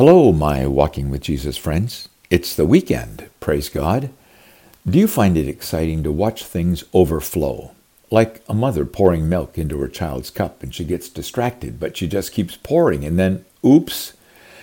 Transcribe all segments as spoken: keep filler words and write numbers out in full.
Hello, my Walking with Jesus friends. It's the weekend, praise God. Do you find it exciting to watch things overflow? Like a mother pouring milk into her child's cup and she gets distracted, but she just keeps pouring and then, oops.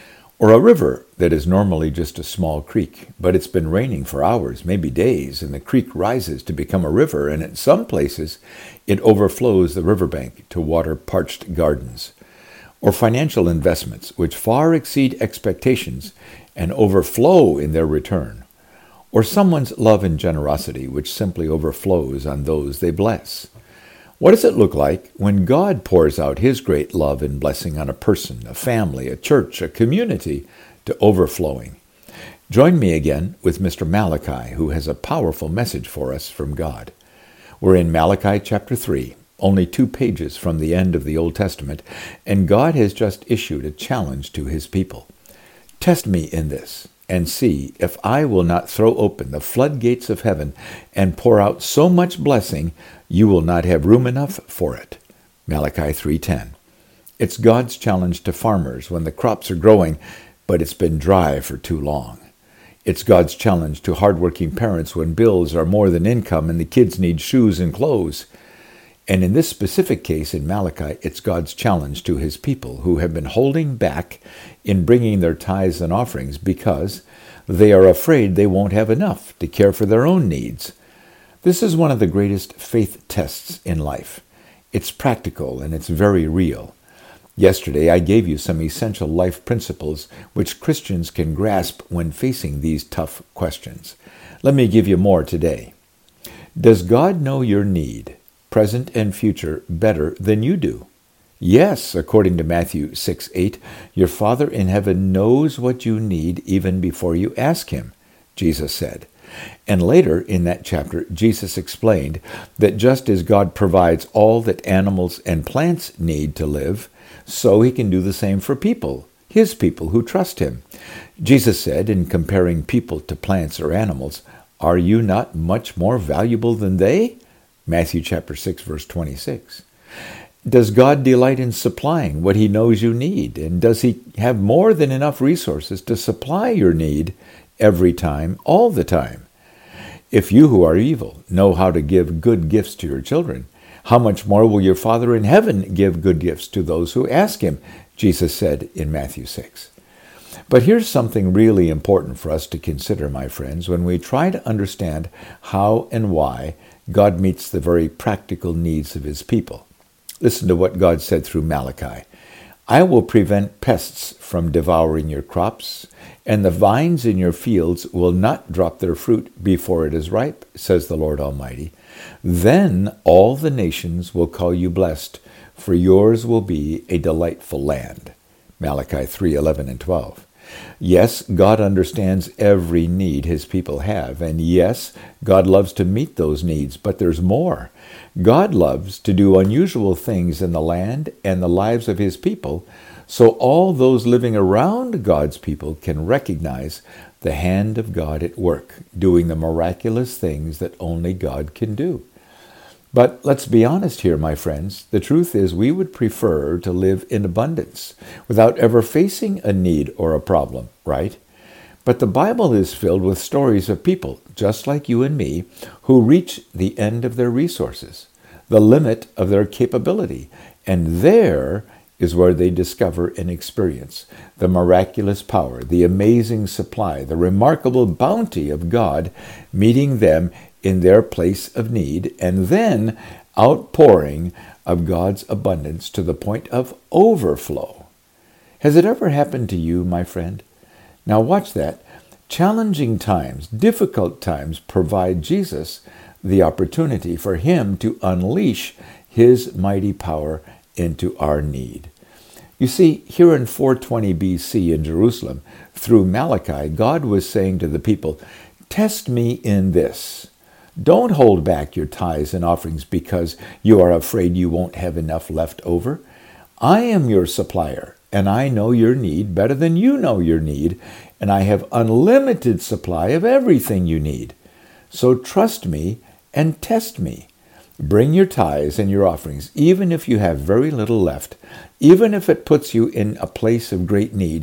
Or a river that is normally just a small creek, but it's been raining for hours, maybe days, and the creek rises to become a river, and in some places it overflows the riverbank to water parched gardens. Or financial investments which far exceed expectations and overflow in their return. Or someone's love and generosity which simply overflows on those they bless. What does it look like when God pours out his great love and blessing on a person, a family, a church, a community, to overflowing? Join me again with Mister Malachi, who has a powerful message for us from God. We're in Malachi chapter three. Only two pages from the end of the Old Testament, and God has just issued a challenge to his people. Test me in this, and see if I will not throw open the floodgates of heaven and pour out so much blessing you will not have room enough for it. Malachi three ten. It's God's challenge to farmers when the crops are growing, but it's been dry for too long. It's God's challenge to hardworking parents when bills are more than income and the kids need shoes and clothes. And in this specific case in Malachi, it's God's challenge to his people who have been holding back in bringing their tithes and offerings because they are afraid they won't have enough to care for their own needs. This is one of the greatest faith tests in life. It's practical and it's very real. Yesterday, I gave you some essential life principles which Christians can grasp when facing these tough questions. Let me give you more today. Does God know your need, present and future, better than you do? Yes, according to Matthew six eight, your Father in heaven knows what you need even before you ask him, Jesus said. And later in that chapter, Jesus explained that just as God provides all that animals and plants need to live, so he can do the same for people, his people who trust him. Jesus said, in comparing people to plants or animals, "Are you not much more valuable than they?" Matthew chapter six, verse twenty-six. Does God delight in supplying what he knows you need? And does he have more than enough resources to supply your need every time, all the time? If you who are evil know how to give good gifts to your children, how much more will your Father in heaven give good gifts to those who ask him? Jesus said in Matthew six. But here's something really important for us to consider, my friends, when we try to understand how and why God meets the very practical needs of his people. Listen to what God said through Malachi. I will prevent pests from devouring your crops, and the vines in your fields will not drop their fruit before it is ripe, says the Lord Almighty. Then all the nations will call you blessed, for yours will be a delightful land. Malachi three eleven and twelve. Yes, God understands every need his people have, and yes, God loves to meet those needs, but there's more. God loves to do unusual things in the land and the lives of his people, so all those living around God's people can recognize the hand of God at work, doing the miraculous things that only God can do. But let's be honest here, my friends. The truth is we would prefer to live in abundance without ever facing a need or a problem, right? But the Bible is filled with stories of people, just like you and me, who reach the end of their resources, the limit of their capability, and there is where they discover and experience the miraculous power, the amazing supply, the remarkable bounty of God meeting them in their place of need, and then outpouring of God's abundance to the point of overflow. Has it ever happened to you, my friend? Now watch that. Challenging times, difficult times provide Jesus the opportunity for him to unleash his mighty power into our need. You see, here in four twenty B C in Jerusalem, through Malachi, God was saying to the people, test me in this. Don't hold back your tithes and offerings because you are afraid you won't have enough left over. I am your supplier, and I know your need better than you know your need, and I have unlimited supply of everything you need. So trust me and test me. Bring your tithes and your offerings, even if you have very little left, even if it puts you in a place of great need,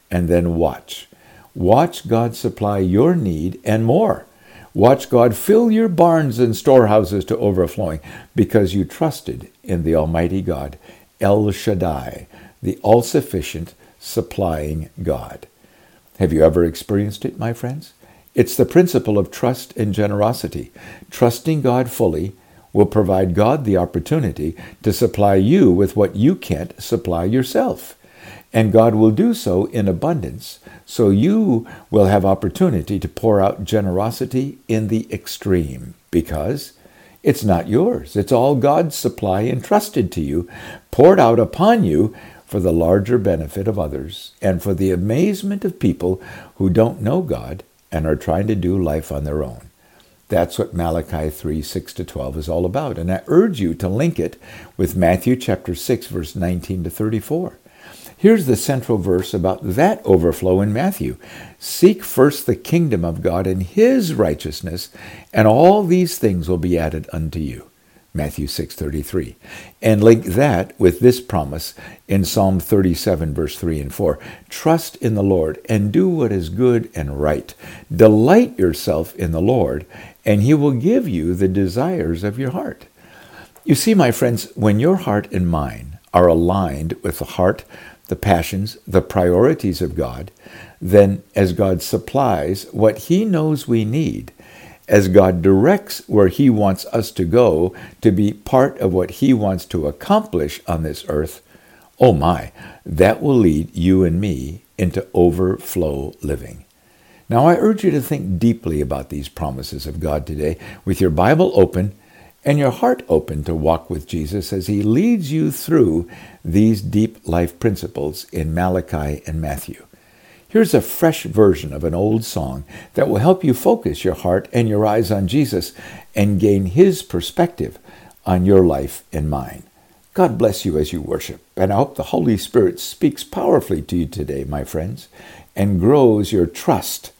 and then watch. Watch God supply your need and more. Watch God fill your barns and storehouses to overflowing because you trusted in the Almighty God, El Shaddai, the all-sufficient, supplying God. Have you ever experienced it, my friends? It's the principle of trust and generosity. Trusting God fully will provide God the opportunity to supply you with what you can't supply yourself. And God will do so in abundance, so you will have opportunity to pour out generosity in the extreme, because it's not yours. It's all God's supply entrusted to you, poured out upon you for the larger benefit of others and for the amazement of people who don't know God and are trying to do life on their own. That's what Malachi three, six to twelve is all about. And I urge you to link it with Matthew chapter six, verse nineteen to thirty-four. Here's the central verse about that overflow in Matthew. Seek first the kingdom of God and his righteousness, and all these things will be added unto you. Matthew six thirty-three. And link that with this promise in Psalm thirty-seven, verse three and four. Trust in the Lord and do what is good and right. Delight yourself in the Lord, and he will give you the desires of your heart. You see, my friends, when your heart and mind are aligned with the heart, the passions, the priorities of God, then as God supplies what he knows we need, as God directs where he wants us to go to be part of what he wants to accomplish on this earth, oh my, that will lead you and me into overflow living. Now I urge you to think deeply about these promises of God today with your Bible open and your heart open to walk with Jesus as he leads you through these deep life principles in Malachi and Matthew. Here's a fresh version of an old song that will help you focus your heart and your eyes on Jesus and gain his perspective on your life and mine. God bless you as you worship, and I hope the Holy Spirit speaks powerfully to you today, my friends, and grows your trust